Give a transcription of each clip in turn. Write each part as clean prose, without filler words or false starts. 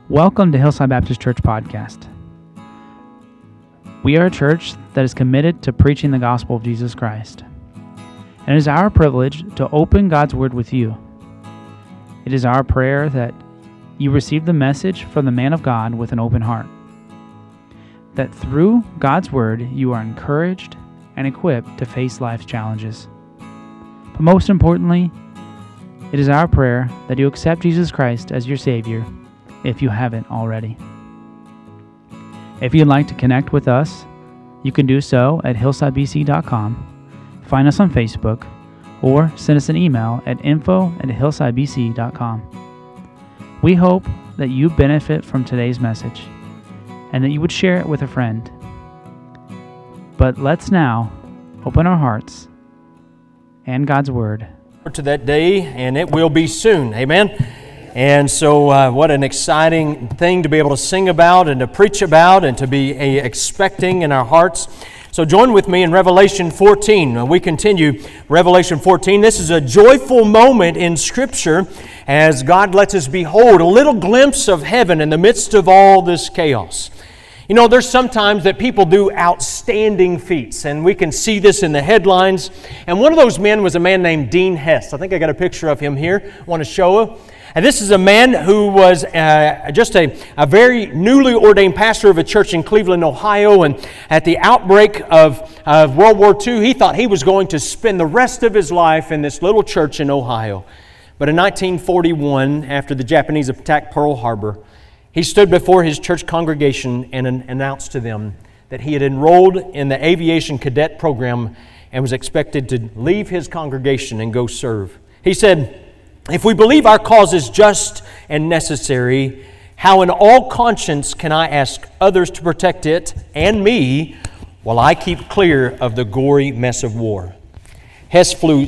Welcome to Hillside Baptist Church Podcast. We are a church that is committed to preaching the gospel of Jesus Christ. And it is our privilege to open God's Word with you. It is our prayer that you receive the message from the man of God with an open heart. That through God's Word, you are encouraged and equipped to face life's challenges. But most importantly, it is our prayer that you accept Jesus Christ as your Savior if you haven't already. If you'd like to connect with us, you can do so at hillsidebc.com, find us on Facebook, or send us an email at info@hillsidebc.com. We hope that you benefit from today's message and that you would share it with a friend. But let's now open our hearts and God's Word to that day, and it will be soon. Amen. And so what an exciting thing to be able to sing about and to preach about and to be expecting in our hearts. So join with me in Revelation 14. We continue Revelation 14. This is a joyful moment in Scripture as God lets us behold a little glimpse of heaven in the midst of all this chaos. You know, there's sometimes that people do outstanding feats, and we can see this in the headlines. And one of those men was a man named Dean Hess. I think I got a picture of him here. I want to show you. And this is a man who was just a very newly ordained pastor of a church in Cleveland, Ohio. And at the outbreak of World War II, he thought he was going to spend the rest of his life in this little church in Ohio. But in 1941, after the Japanese attacked Pearl Harbor, he stood before his church congregation and announced to them that he had enrolled in the aviation cadet program and was expected to leave his congregation and go serve. He said, "If we believe our cause is just and necessary, how in all conscience can I ask others to protect it and me while I keep clear of the gory mess of war?" Hess flew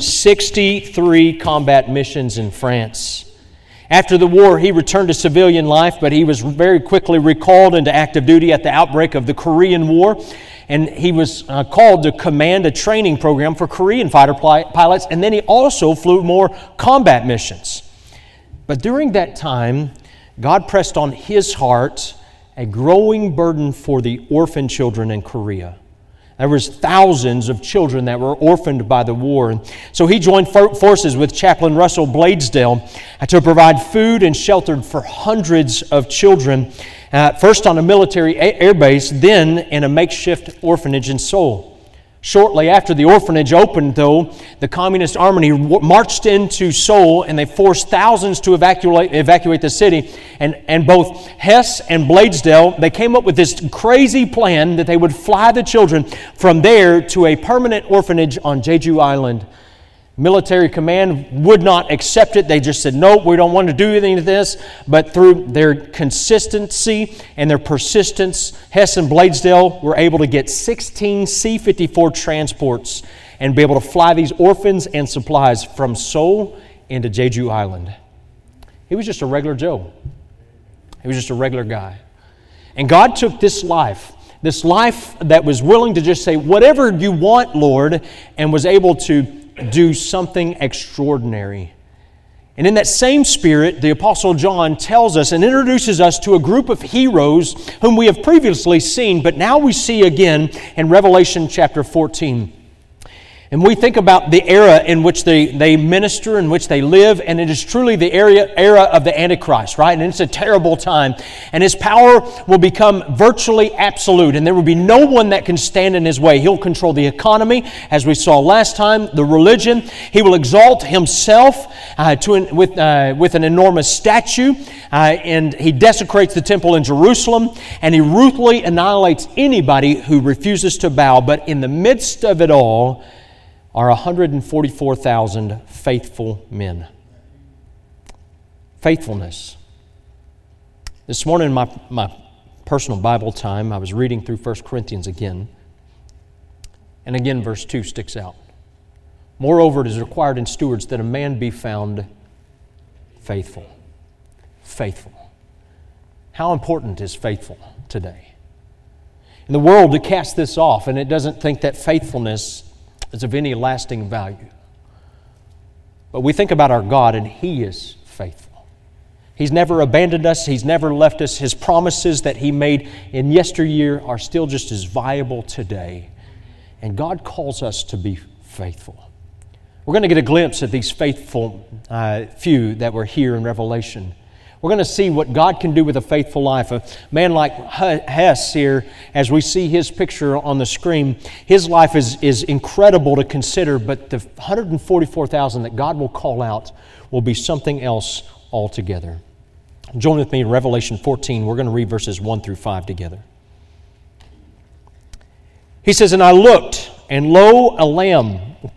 63 combat missions in France. After the war, he returned to civilian life, but he was very quickly recalled into active duty at the outbreak of the Korean War. And he was called to command a training program for Korean fighter pilots, and then he also flew more combat missions. But during that time, God pressed on his heart a growing burden for the orphan children in Korea. There was thousands of children that were orphaned by the war. And so he joined forces with Chaplain Russell Bladesdell to provide food and shelter for hundreds of children, first on a military airbase, then in a makeshift orphanage in Seoul. Shortly after the orphanage opened, though, the Communist Army marched into Seoul and they forced thousands to evacuate the city. And both Hess and Bladesdell, they came up with this crazy plan that they would fly the children from there to a permanent orphanage on Jeju Island. Military command would not accept it. They just said, "No, we don't want to do anything to this." But through their consistency and their persistence, Hess and Bladesdell were able to get 16 C-54 transports and be able to fly these orphans and supplies from Seoul into Jeju Island. He was just a regular Joe. He was just a regular guy. And God took this life that was willing to just say, "Whatever you want, Lord," and was able to do something extraordinary. And in that same spirit, the Apostle John tells us and introduces us to a group of heroes whom we have previously seen, but now we see again in Revelation chapter 14. And we think about the era in which they minister, in which they live, and it is truly the era of the Antichrist, right? And it's a terrible time. And his power will become virtually absolute, and there will be no one that can stand in his way. He'll control the economy, as we saw last time, the religion. He will exalt himself with an enormous statue, and he desecrates the temple in Jerusalem, and he ruthlessly annihilates anybody who refuses to bow. But in the midst of it all are 144,000 faithful men. Faithfulness. This morning in my personal Bible time, I was reading through 1 Corinthians again. And again, verse 2 sticks out. "Moreover, it is required in stewards that a man be found faithful." Faithful. How important is faithful today? In the world, to cast this off, and it doesn't think that faithfulness is of any lasting value. But we think about our God, and He is faithful. He's never abandoned us. He's never left us. His promises that He made in yesteryear are still just as viable today. And God calls us to be faithful. We're going to get a glimpse at these faithful few that were here in Revelation. We're going to see what God can do with a faithful life. A man like Hess here, as we see his picture on the screen, his life is incredible to consider, but the 144,000 that God will call out will be something else altogether. Join with me in Revelation 14. We're going to read verses 1 through 5 together. He says, "And I looked, and lo, a Lamb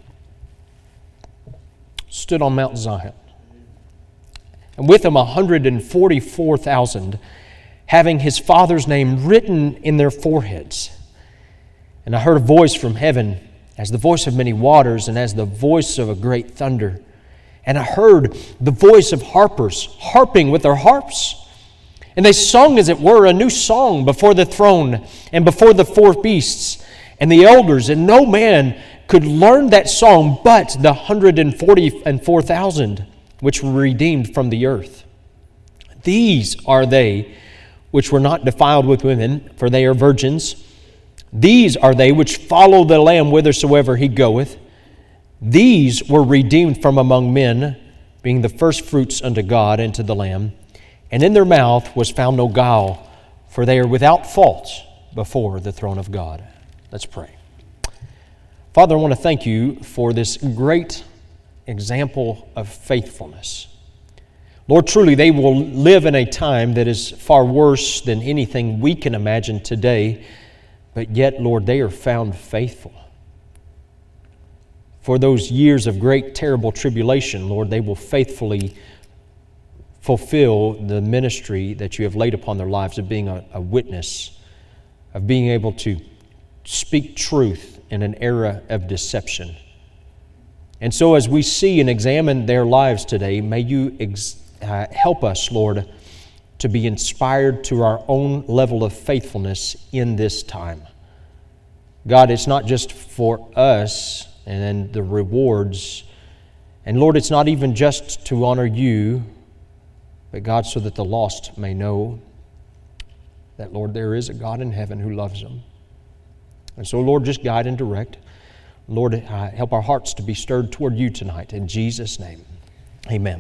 stood on Mount Zion, and with him 144,000, having His Father's name written in their foreheads. And I heard a voice from heaven, as the voice of many waters, and as the voice of a great thunder. And I heard the voice of harpers harping with their harps. And they sung, as it were, a new song before the throne and before the four beasts and the elders. And no man could learn that song but the 144,000 which were redeemed from the earth. These are they which were not defiled with women, for they are virgins. These are they which follow the Lamb whithersoever He goeth. These were redeemed from among men, being the firstfruits unto God and to the Lamb. And in their mouth was found no guile, for they are without fault before the throne of God." Let's pray. Father, I want to thank You for this great example of faithfulness. Lord, truly they will live in a time that is far worse than anything we can imagine today, but yet, Lord, they are found faithful. For those years of great, terrible tribulation, Lord, they will faithfully fulfill the ministry that You have laid upon their lives of being a witness, of being able to speak truth in an era of deception. And so as we see and examine their lives today, may You help us, Lord, to be inspired to our own level of faithfulness in this time. God, it's not just for us and then the rewards. And Lord, it's not even just to honor You, but God, so that the lost may know that, Lord, there is a God in heaven who loves them. And so, Lord, just guide and direct. Lord, help our hearts to be stirred toward You tonight. In Jesus' name, amen.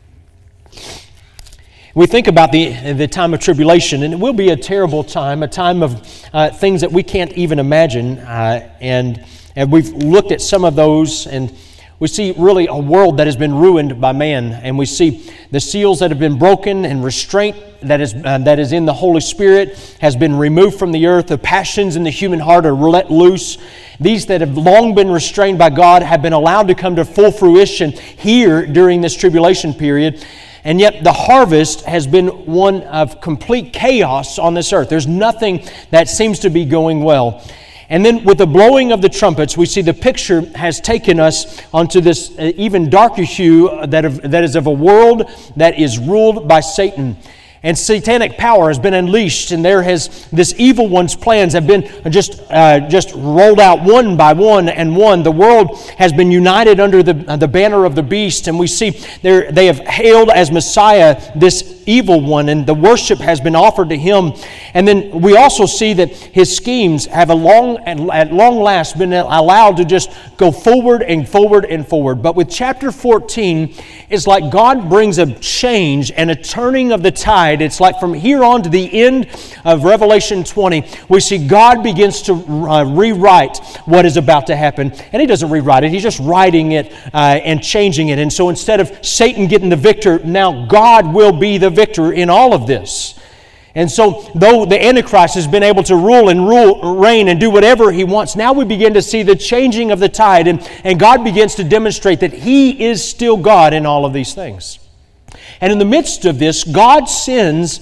We think about the time of tribulation, and it will be a terrible time, a time of things that we can't even imagine. And we've looked at some of those, and we see really a world that has been ruined by man. And we see the seals that have been broken, and restraint that is in the Holy Spirit has been removed from the earth. The passions in the human heart are let loose. These that have long been restrained by God have been allowed to come to full fruition here during this tribulation period. And yet the harvest has been one of complete chaos on this earth. There's nothing that seems to be going well. And then with the blowing of the trumpets, we see the picture has taken us onto this even darker hue that is of a world that is ruled by Satan. And satanic power has been unleashed, and this evil one's plans have been just rolled out one by one and one. The world has been united under the banner of the beast, and we see they have hailed as Messiah this evil one, and the worship has been offered to him. And then we also see that his schemes have at long last been allowed to just go forward and forward and forward. But with chapter 14, it's like God brings a change and a turning of the tide. It's like from here on to the end of Revelation 20, we see God begins to rewrite what is about to happen. And He doesn't rewrite it, He's just writing it and changing it. And so instead of Satan getting the victor, now God will be the victor in all of this. And so, though the Antichrist has been able to reign and do whatever he wants, now we begin to see the changing of the tide, and God begins to demonstrate that He is still God in all of these things. And in the midst of this, God sends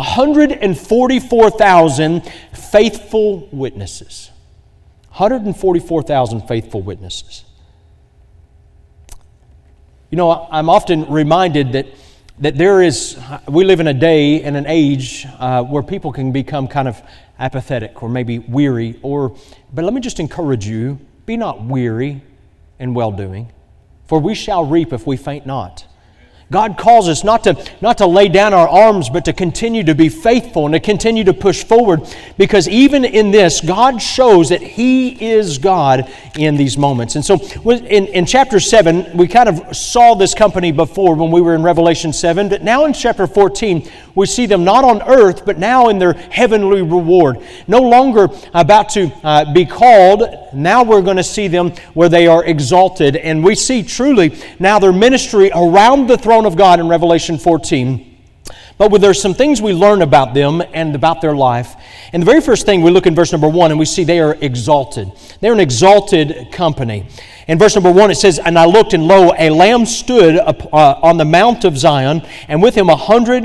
144,000 faithful witnesses. 144,000 faithful witnesses. You know, I'm often reminded that we live in a day and an age where people can become kind of apathetic or maybe weary. But let me just encourage you, be not weary in well-doing, for we shall reap if we faint not. God calls us not to lay down our arms, but to continue to be faithful and to continue to push forward, because even in this, God shows that He is God in these moments. And so in chapter 7, we kind of saw this company before when we were in Revelation 7, but now in chapter 14, we see them not on earth, but now in their heavenly reward. No longer about to be called, now we're going to see them where they are exalted. And we see truly now their ministry around the throne of God in Revelation 14. But there's some things we learn about them and about their life. And the very first thing, we look in verse number 1 and we see they are exalted. They're an exalted company. In verse number 1 it says, "And I looked, and lo, a Lamb stood on the Mount of Zion, and with him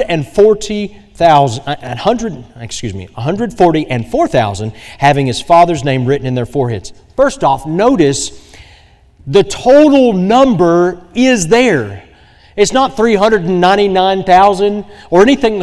144,000, having his Father's name written in their foreheads." First off, notice the total number is there. It's not 399,000 or anything,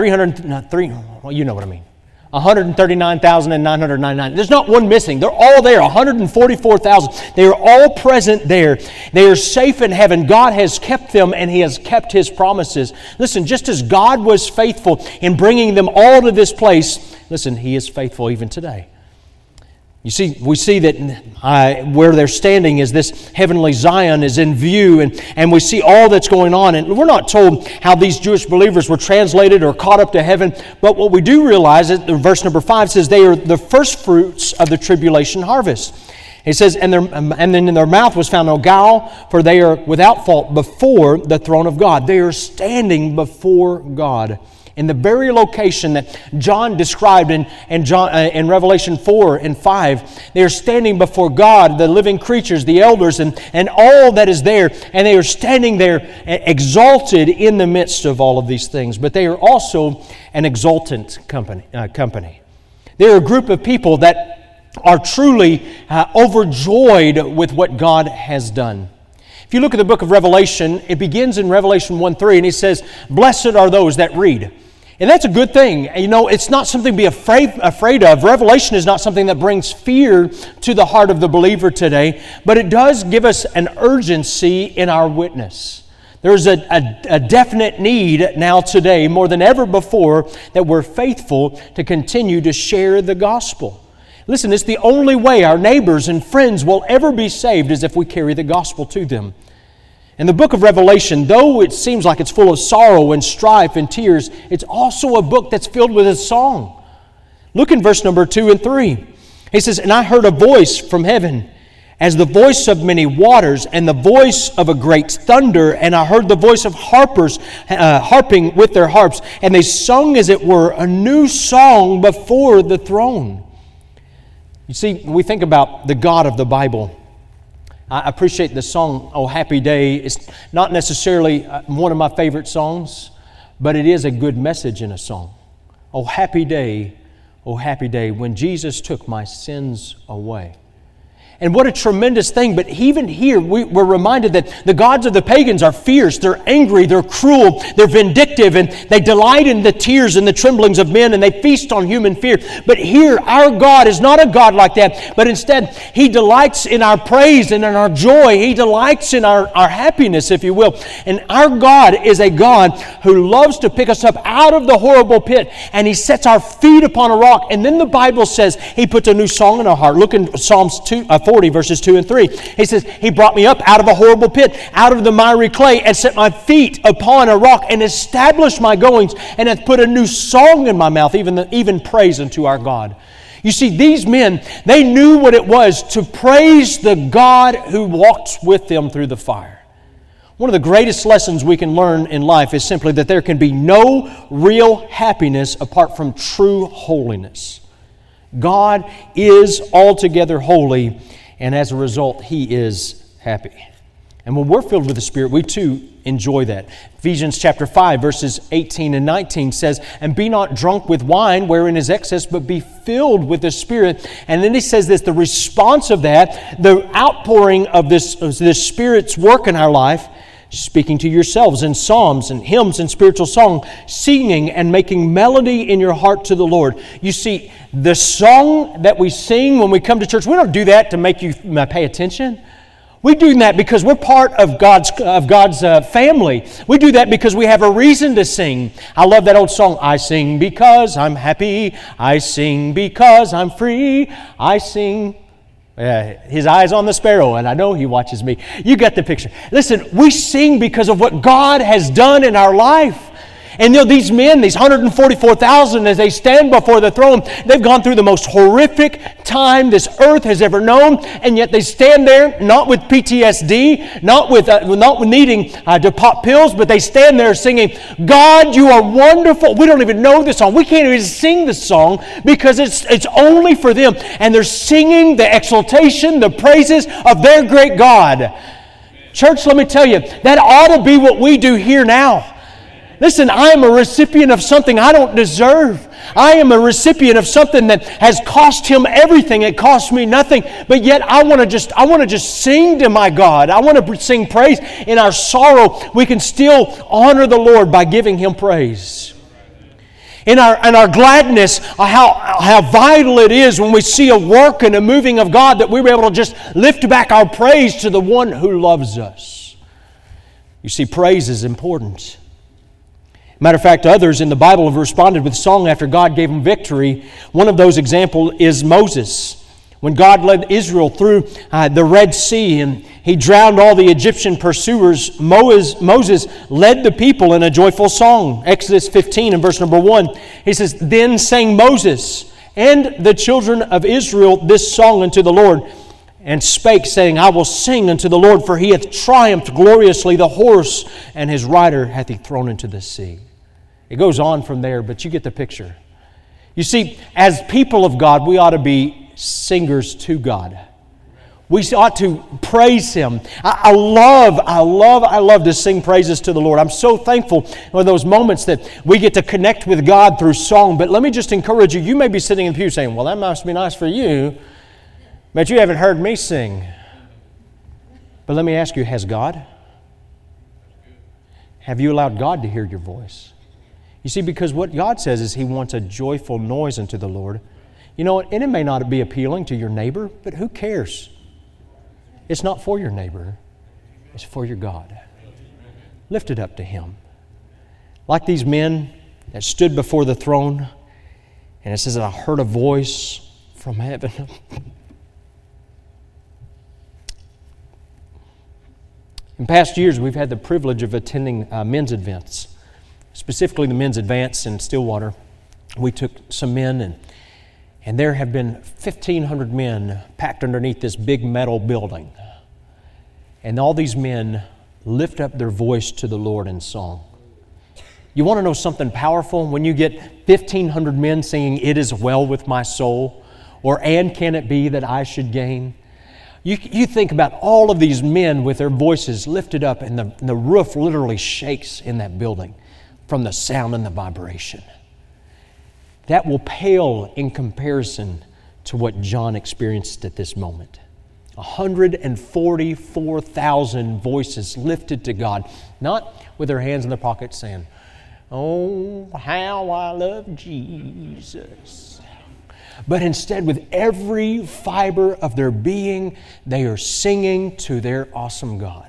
139,999. There's not one missing. They're all there, 144,000. They are all present there. They are safe in heaven. God has kept them, and He has kept His promises. Listen, just as God was faithful in bringing them all to this place, listen, He is faithful even today. You see, we see that where they're standing is this heavenly Zion is in view, and we see all that's going on. And we're not told how these Jewish believers were translated or caught up to heaven, but what we do realize is verse number 5 says they are the first fruits of the tribulation harvest. It says, and then in their mouth was found no guile, for they are without fault before the throne of God. They are standing before God in the very location that John described in Revelation 4 and 5. They are standing before God, the living creatures, the elders, and all that is there. And they are standing there exalted in the midst of all of these things. But they are also an exultant company. They are a group of people that are truly overjoyed with what God has done. If you look at the book of Revelation, it begins in Revelation 1:3, and He says, "Blessed are those that read." And that's a good thing. You know, it's not something to be afraid of. Revelation is not something that brings fear to the heart of the believer today, but it does give us an urgency in our witness. There's a definite need now today, more than ever before, that we're faithful to continue to share the gospel. Listen, it's the only way our neighbors and friends will ever be saved is if we carry the gospel to them. And the book of Revelation, though it seems like it's full of sorrow and strife and tears, it's also a book that's filled with a song. Look in verse number 2 and 3. He says, "And I heard a voice from heaven, as the voice of many waters, and the voice of a great thunder. And I heard the voice of harpers harping with their harps. And they sung, as it were, a new song before the throne." You see, we think about the God of the Bible. I appreciate the song, "Oh Happy Day." It's not necessarily one of my favorite songs, but it is a good message in a song. Oh happy day, when Jesus took my sins away. And what a tremendous thing. But even here, we're reminded that the gods of the pagans are fierce, they're angry, they're cruel, they're vindictive, and they delight in the tears and the tremblings of men, and they feast on human fear. But here, our God is not a God like that, but instead, He delights in our praise and in our joy. He delights in our happiness, if you will. And our God is a God who loves to pick us up out of the horrible pit, and He sets our feet upon a rock. And then the Bible says He puts a new song in our heart. Look in Psalms 40, verses 2 and 3. He says, "He brought me up out of a horrible pit, out of the miry clay, and set my feet upon a rock, and established my goings, and hath put a new song in my mouth, even praise unto our God." You see, these men, they knew what it was to praise the God who walked with them through the fire. One of the greatest lessons we can learn in life is simply that there can be no real happiness apart from true holiness. God is altogether holy, and as a result, He is happy. And when we're filled with the Spirit, we too enjoy that. Ephesians chapter 5, verses 18 and 19 says, "And be not drunk with wine, wherein is excess, but be filled with the Spirit." And then he says this, the response of that, the outpouring of this Spirit's work in our life, speaking to yourselves in psalms and hymns and spiritual song, singing and making melody in your heart to the Lord. You see, the song that we sing when we come to church, we don't do that to make you pay attention. We do that because we're part of God's family. We do that because we have a reason to sing. I love that old song, I sing because I'm happy. I sing because I'm free. I sing. His eyes on the sparrow, and I know He watches me. You get the picture. Listen, we sing because of what God has done in our life. And these men, these 144,000, as they stand before the throne, they've gone through the most horrific time this earth has ever known, and yet they stand there not with PTSD, not with needing to pop pills, but they stand there singing, God, you are wonderful. We don't even know this song. We can't even sing this song because it's only for them. And they're singing the exaltation, the praises of their great God. Church, let me tell you, that ought to be what we do here now. Listen, I am a recipient of something I don't deserve. I am a recipient of something that has cost Him everything. It cost me nothing. But yet I want to just sing to my God. I want to sing praise. In our sorrow, we can still honor the Lord by giving Him praise. In our gladness, how vital it is when we see a work and a moving of God that we were able to just lift back our praise to the one who loves us. You see, praise is important. Matter of fact, others in the Bible have responded with song after God gave them victory. One of those examples is Moses. When God led Israel through the Red Sea and He drowned all the Egyptian pursuers, Moses led the people in a joyful song. Exodus 15 and verse number 1. He says, Then sang Moses and the children of Israel this song unto the Lord, and spake, saying, I will sing unto the Lord, for He hath triumphed gloriously. The horse and his rider hath He thrown into the sea. It goes on from there, but you get the picture. You see, as people of God, we ought to be singers to God. We ought to praise Him. I love to sing praises to the Lord. I'm so thankful for those moments that we get to connect with God through song. But let me just encourage you. You may be sitting in the pew saying, well, that must be nice for you, but you haven't heard me sing. But let me ask you, has God? Have you allowed God to hear your voice? You see, because what God says is He wants a joyful noise unto the Lord. You know what? And it may not be appealing to your neighbor, but who cares? It's not for your neighbor. It's for your God. Lift it up to Him. Like these men that stood before the throne, and it says that I heard a voice from heaven. In past years, we've had the privilege of attending men's events, specifically the men's advance in Stillwater. We took some men, and there have been 1,500 men packed underneath this big metal building. And all these men lift up their voice to the Lord in song. You want to know something powerful? When you get 1,500 men singing, It is well with my soul, or And can it be that I should gain? You think about all of these men with their voices lifted up, and the roof literally shakes in that building from the sound and the vibration. That will pale in comparison to what John experienced at this moment. 144,000 voices lifted to God, not with their hands in their pockets saying, oh, how I love Jesus. But instead, with every fiber of their being, they are singing to their awesome God.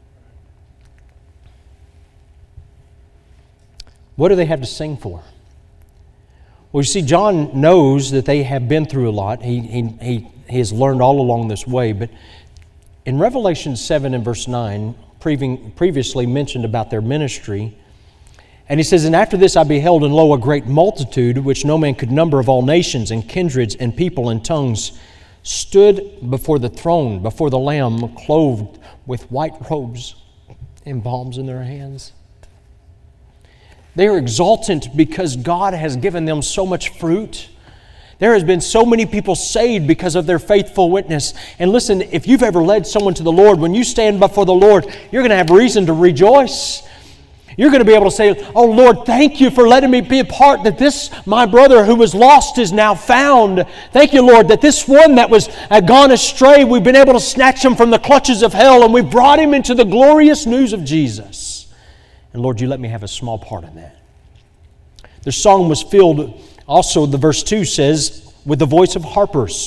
What do they have to sing for? Well, you see, John knows that they have been through a lot. He has learned all along this way. But in Revelation 7 and verse 9, previously mentioned about their ministry, and he says, And after this I beheld, and lo, a great multitude, which no man could number, of all nations and kindreds and people and tongues, stood before the throne, before the Lamb, clothed with white robes and palms in their hands. They are exultant because God has given them so much fruit. There has been so many people saved because of their faithful witness. And listen, if you've ever led someone to the Lord, when you stand before the Lord, you're going to have reason to rejoice. You're going to be able to say, oh Lord, thank you for letting me be a part that this, my brother who was lost, is now found. Thank you, Lord, that this one that was gone astray, we've been able to snatch him from the clutches of hell, and we brought him into the glorious news of Jesus. And Lord, you let me have a small part in that. Their song was filled, also the verse 2 says, with the voice of harpers.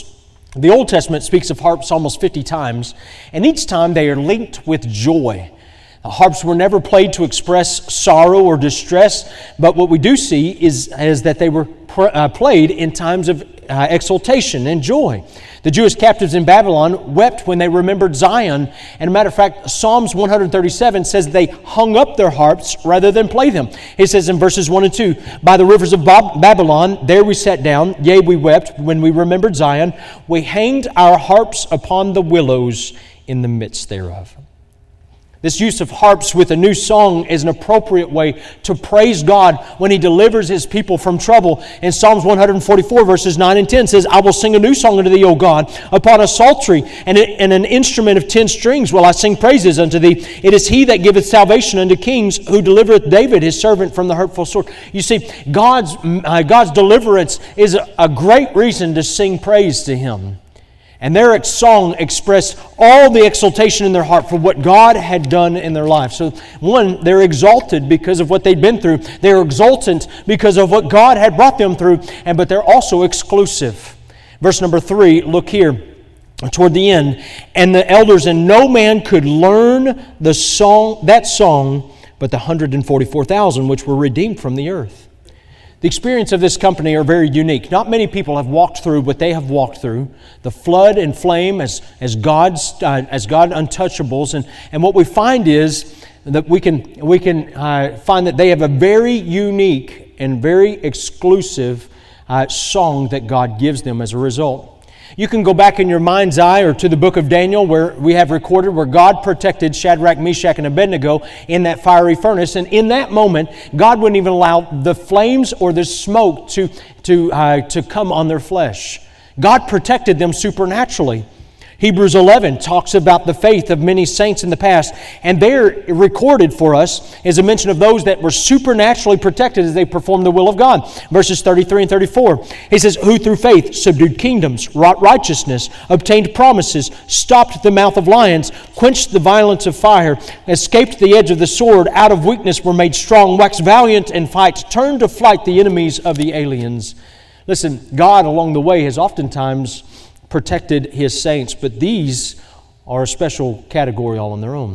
The Old Testament speaks of harps almost 50 times, and each time they are linked with joy. The harps were never played to express sorrow or distress, but what we do see is that they were played in times of exultation and joy. The Jewish captives in Babylon wept when they remembered Zion. And a matter of fact, Psalms 137 says they hung up their harps rather than play them. It says in verses 1 and 2, "By the rivers of Babylon, there we sat down. Yea, we wept when we remembered Zion. We hanged our harps upon the willows in the midst thereof." This use of harps with a new song is an appropriate way to praise God when He delivers His people from trouble. In Psalms 144 verses 9 and 10 says, "I will sing a new song unto Thee, O God. Upon a psaltery and an instrument of 10 strings will I sing praises unto Thee. It is He that giveth salvation unto kings, who delivereth David His servant from the hurtful sword." You see, God's deliverance is a great reason to sing praise to Him. And their song expressed all the exultation in their heart for what God had done in their life. So one, they're exalted because of what they'd been through. They're exultant because of what God had brought them through. But they're also exclusive. Verse number 3, look here toward the end. "And the elders and no man could learn that song but the 144,000 which were redeemed from the earth." The experience of this company are very unique. Not many people have walked through what they have walked through, the flood and flame as God untouchables, and what we find is that we can find that they have a very unique and very exclusive song that God gives them as a result. You can go back in your mind's eye or to the book of Daniel where we have recorded where God protected Shadrach, Meshach, and Abednego in that fiery furnace. And in that moment, God wouldn't even allow the flames or the smoke to come on their flesh. God protected them supernaturally. Hebrews 11 talks about the faith of many saints in the past, and there recorded for us is a mention of those that were supernaturally protected as they performed the will of God. Verses 33 and 34. He says, "Who through faith subdued kingdoms, wrought righteousness, obtained promises, stopped the mouth of lions, quenched the violence of fire, escaped the edge of the sword, out of weakness were made strong, waxed valiant in fight, turned to flight the enemies of the aliens." Listen, God along the way has oftentimes protected His saints, but these are a special category all on their own.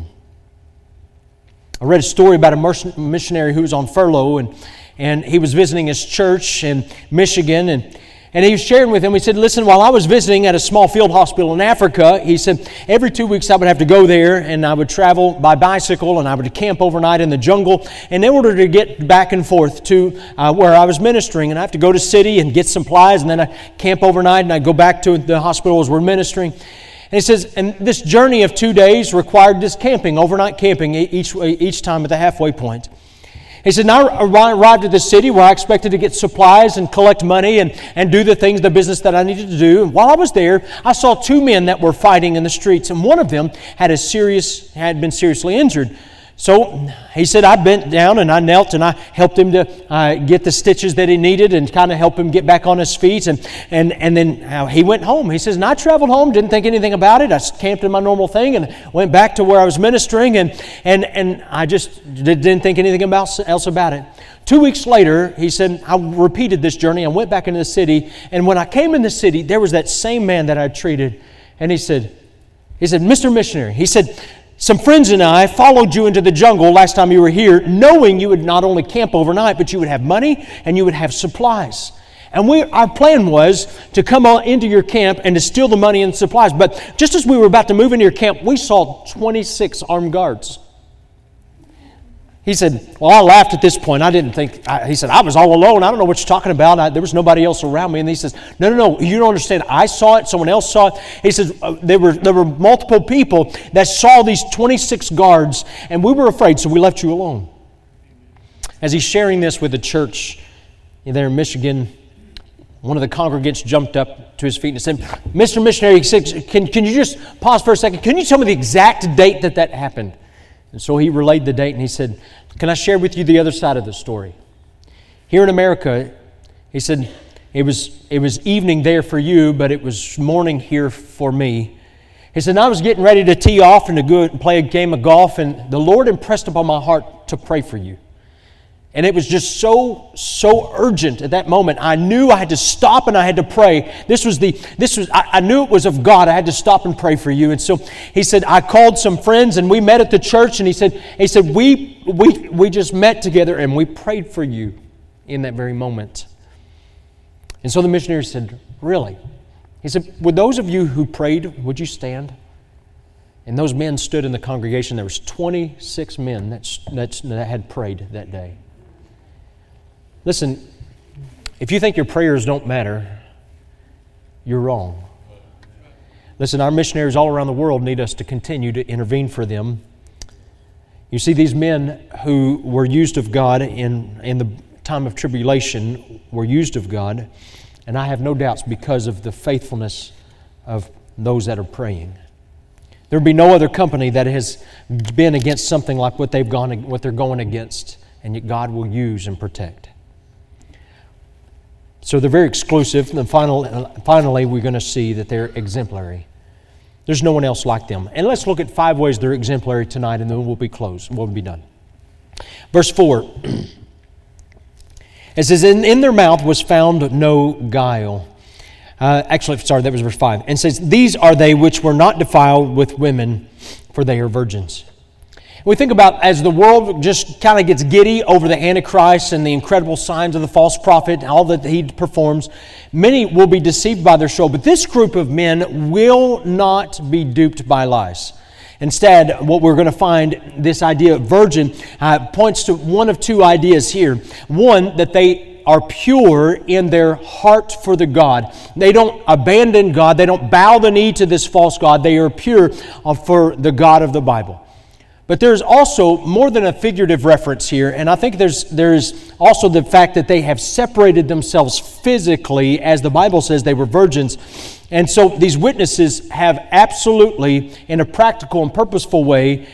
I read a story about a missionary who was on furlough, and he was visiting his church in Michigan, and he was sharing with him, he said, "Listen, while I was visiting at a small field hospital in Africa," he said, "every 2 weeks I would have to go there, and I would travel by bicycle, and I would camp overnight in the jungle, and in order to get back and forth to where I was ministering, and I have to go to city and get supplies, and then I camp overnight, and I go back to the hospital as we're ministering." And he says, and this journey of 2 days required this camping, overnight camping, each time at the halfway point. He said, "Now I arrived at the city where I expected to get supplies and collect money and do the business that I needed to do. And while I was there, I saw 2 men that were fighting in the streets, and one of them had been seriously injured. So he said, I bent down and I knelt and I helped him to get the stitches that he needed and kind of help him get back on his feet. And then he went home. He says, and I traveled home, didn't think anything about it. I camped in my normal thing and went back to where I was ministering, and I just didn't think anything else about it. 2 weeks later, he said, I repeated this journey. I went back into the city, and when I came in the city, there was that same man that I treated. And he said, Mr. Missionary, he said, some friends and I followed you into the jungle last time you were here, knowing you would not only camp overnight, but you would have money and you would have supplies. And our plan was to come into your camp and to steal the money and supplies. But just as we were about to move into your camp, we saw 26 armed guards. He said, well, I laughed at this point. I didn't think, he said, I was all alone. I don't know what you're talking about. There was nobody else around me. And he says, no, you don't understand. I saw it. Someone else saw it. He says, there were multiple people that saw these 26 guards, and we were afraid, so we left you alone. As he's sharing this with the church there in Michigan, one of the congregants jumped up to his feet and said, Mr. Missionary, he said, can you just pause for a second? Can you tell me the exact date that happened? And so he relayed the date and he said, can I share with you the other side of the story? Here in America, he said, it was evening there for you, but it was morning here for me. He said, I was getting ready to tee off and to go and play a game of golf, and the Lord impressed upon my heart to pray for you. And it was just so urgent at that moment. I knew I had to stop and I had to pray. I knew it was of God. I had to stop and pray for you. And so he said, I called some friends and we met at the church. And he said, we just met together and we prayed for you in that very moment. And so the missionary said, really? He said, would those of you who prayed, would you stand? And those men stood in the congregation. There was 26 men that had prayed that day. Listen, if you think your prayers don't matter, you're wrong. Listen, our missionaries all around the world need us to continue to intervene for them. You see, these men who were used of God in the time of tribulation were used of God, and I have no doubts because of the faithfulness of those that are praying. There would be no other company that has been against something like what they're going against, and yet God will use and protect. So they're very exclusive, and finally we're going to see that they're exemplary. There's no one else like them. And let's look at 5 ways they're exemplary tonight, and then we'll be closed. We'll be done. Verse 4. It says, in their mouth was found no guile. That was verse 5. And says, these are they which were not defiled with women, for they are virgins. We think about as the world just kind of gets giddy over the Antichrist and the incredible signs of the false prophet and all that he performs, many will be deceived by their show. But this group of men will not be duped by lies. Instead, what we're going to find, this idea of virgin, points to one of 2 ideas here. One, that they are pure in their heart for the God. They don't abandon God. They don't bow the knee to this false God. They are pure for the God of the Bible. But there's also more than a figurative reference here, and I think there's also the fact that they have separated themselves physically, as the Bible says they were virgins. And so these witnesses have absolutely, in a practical and purposeful way,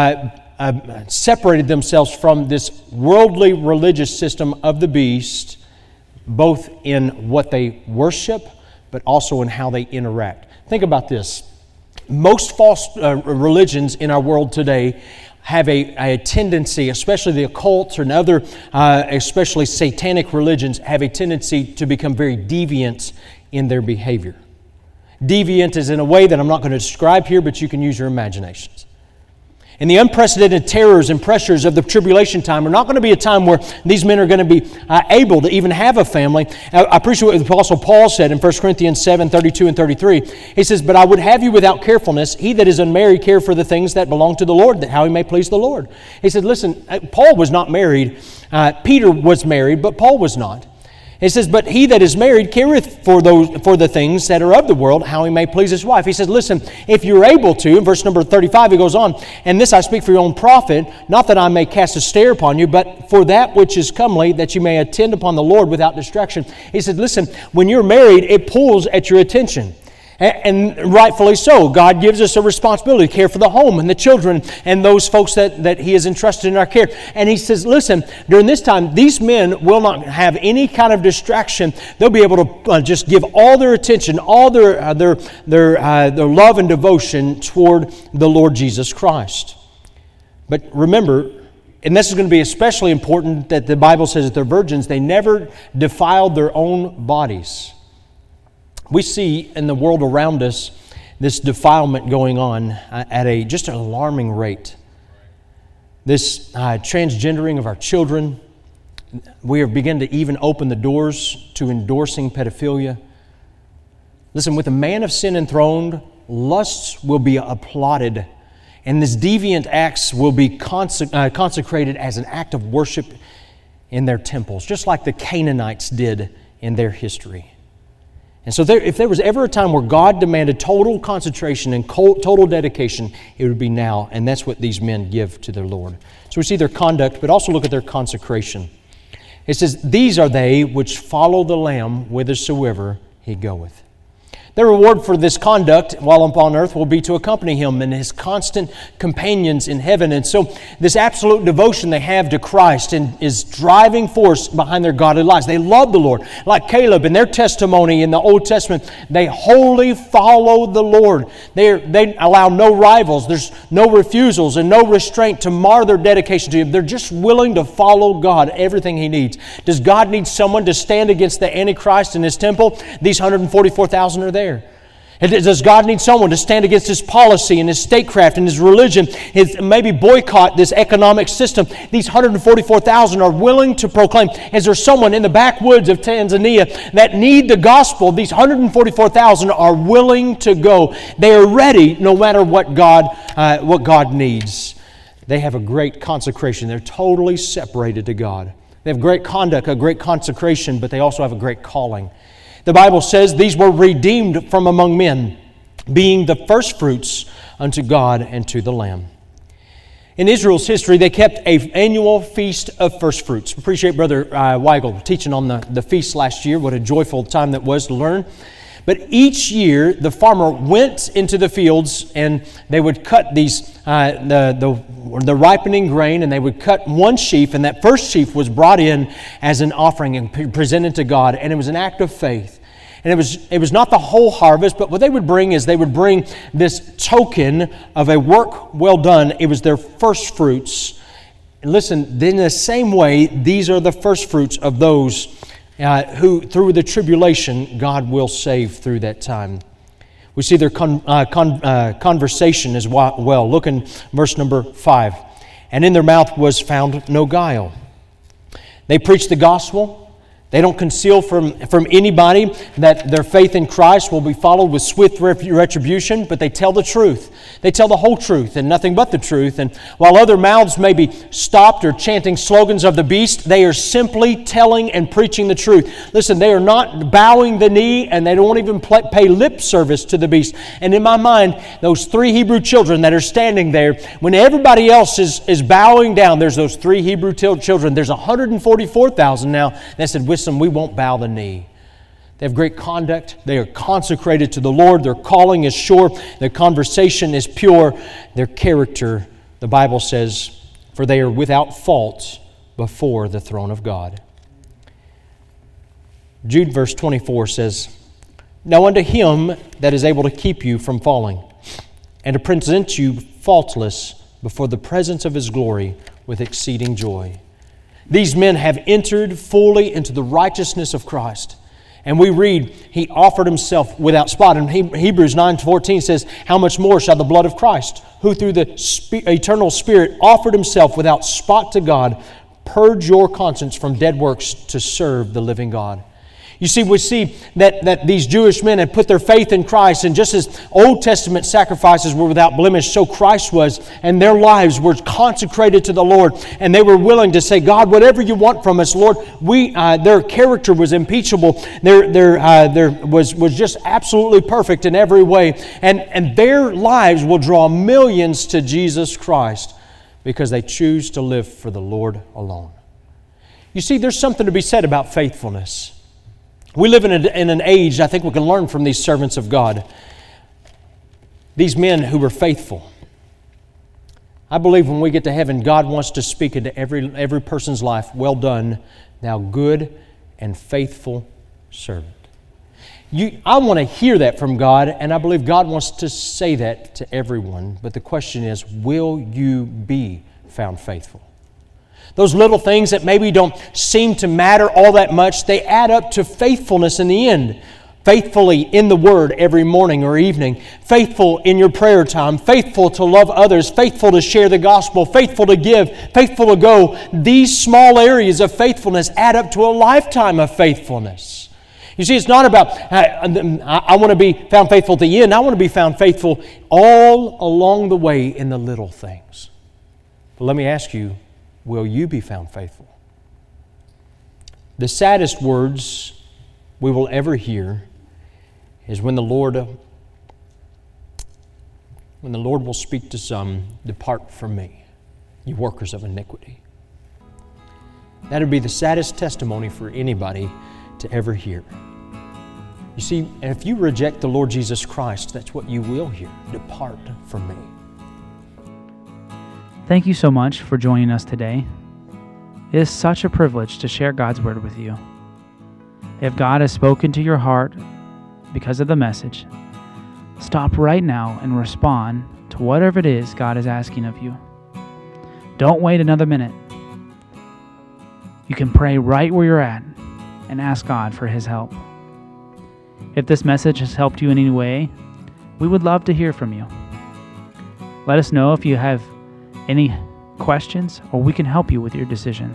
separated themselves from this worldly religious system of the beast, both in what they worship, but also in how they interact. Think about this. Most false religions in our world today have a tendency, especially the occult and other, especially satanic religions, have a tendency to become very deviant in their behavior. Deviant is in a way that I'm not going to describe here, but you can use your imaginations. And the unprecedented terrors and pressures of the tribulation time are not going to be a time where these men are going to be able to even have a family. I appreciate what the Apostle Paul said in 1 Corinthians 7, 32 and 33. He says, but I would have you without carefulness. He that is unmarried care for the things that belong to the Lord, that how he may please the Lord. He said, listen, Paul was not married. Peter was married, but Paul was not. It says, but he that is married careth for the things that are of the world, how he may please his wife. He says, listen, if you're able to, in verse number 35, he goes on, and this I speak for your own profit, not that I may cast a stare upon you, but for that which is comely, that you may attend upon the Lord without distraction. He said, listen, when you're married, it pulls at your attention. And rightfully so. God gives us a responsibility to care for the home and the children and those folks that He has entrusted in our care. And He says, listen, during this time, these men will not have any kind of distraction. They'll be able to just give all their attention, all their love and devotion toward the Lord Jesus Christ. But remember, and this is going to be especially important, that the Bible says that they're virgins. They never defiled their own bodies. We see in the world around us this defilement going on at just an alarming rate. This transgendering of our children. We are beginning to even open the doors to endorsing pedophilia. Listen, with a man of sin enthroned, lusts will be applauded, and these deviant acts will be consecrated as an act of worship in their temples, just like the Canaanites did in their history. And so if there was ever a time where God demanded total concentration and total dedication, it would be now. And that's what these men give to their Lord. So we see their conduct, but also look at their consecration. It says, these are they which follow the Lamb whithersoever He goeth. Their reward for this conduct while upon earth will be to accompany Him and His constant companions in heaven. And so this absolute devotion they have to Christ is driving force behind their godly lives. They love the Lord. Like Caleb in their testimony in the Old Testament, they wholly follow the Lord. They allow no rivals. There's no refusals and no restraint to mar their dedication to Him. They're just willing to follow God, everything He needs. Does God need someone to stand against the Antichrist in His temple? These 144,000 are there. Does God need someone to stand against His policy and His statecraft and His religion, maybe boycott this economic system? These 144,000 are willing to proclaim. Is there someone in the backwoods of Tanzania that need the gospel? These 144,000 are willing to go. They are ready no matter what God needs. They have a great consecration. They're totally separated to God. They have great conduct, a great consecration, but they also have a great calling. The Bible says these were redeemed from among men, being the firstfruits unto God and to the Lamb. In Israel's history, they kept an annual feast of firstfruits. Appreciate Brother Weigel teaching on the feast last year. What a joyful time that was to learn. But each year, the farmer went into the fields and they would cut these the ripening grain, and they would cut one sheaf, and that first sheaf was brought in as an offering and presented to God, and it was an act of faith. And it was not the whole harvest, but what they would bring is they would bring this token of a work well done. It was their first fruits. And listen, in the same way, these are the first fruits of those who, through the tribulation, God will save through that time. We see their conversation as well. Look in verse number 5. And in their mouth was found no guile. They preach the gospel. They don't conceal from anybody that their faith in Christ will be followed with swift retribution, but they tell the truth. They tell the whole truth and nothing but the truth. And while other mouths may be stopped or chanting slogans of the beast, they are simply telling and preaching the truth. Listen, they are not bowing the knee, and they don't even pay lip service to the beast. And in my mind, those 3 Hebrew children that are standing there, when everybody else is bowing down, there's those 3 Hebrew children. There's 144,000 now that said, listen, we won't bow the knee. They have great conduct. They are consecrated to the Lord. Their calling is sure. Their conversation is pure. Their character, the Bible says, for they are without fault before the throne of God. Jude verse 24 says, Now unto Him that is able to keep you from falling, and to present you faultless before the presence of His glory with exceeding joy. These men have entered fully into the righteousness of Christ. And we read, He offered Himself without spot. And Hebrews 9:14 says, How much more shall the blood of Christ, who through the eternal Spirit offered Himself without spot to God, purge your conscience from dead works to serve the living God. You see, we see that these Jewish men had put their faith in Christ, and just as Old Testament sacrifices were without blemish, so Christ was, and their lives were consecrated to the Lord, and they were willing to say, God, whatever you want from us, Lord. Their character was impeachable. Their was just absolutely perfect in every way, and their lives will draw millions to Jesus Christ because they choose to live for the Lord alone. You see, there's something to be said about faithfulness. We live in an age, I think we can learn from these servants of God. These men who were faithful. I believe when we get to heaven, God wants to speak into every person's life. Well done, thou good and faithful servant. I want to hear that from God, and I believe God wants to say that to everyone. But the question is, will you be found faithful? Those little things that maybe don't seem to matter all that much, they add up to faithfulness in the end. Faithfully in the Word every morning or evening. Faithful in your prayer time. Faithful to love others. Faithful to share the gospel. Faithful to give. Faithful to go. These small areas of faithfulness add up to a lifetime of faithfulness. You see, it's not about, I want to be found faithful at the end. I want to be found faithful all along the way in the little things. But let me ask you, will you be found faithful? The saddest words we will ever hear is when the Lord will speak to some, depart from me, you workers of iniquity. That would be the saddest testimony for anybody to ever hear. You see, if you reject the Lord Jesus Christ, that's what you will hear. Depart from me. Thank you so much for joining us today. It is such a privilege to share God's Word with you. If God has spoken to your heart because of the message, stop right now and respond to whatever it is God is asking of you. Don't wait another minute. You can pray right where you're at and ask God for His help. If this message has helped you in any way, we would love to hear from you. Let us know if you have any questions or we can help you with your decision.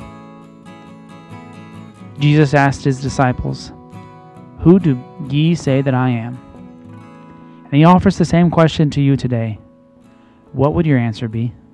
Jesus asked His disciples, "Who do ye say that I am?" And He offers the same question to you today. What would your answer be?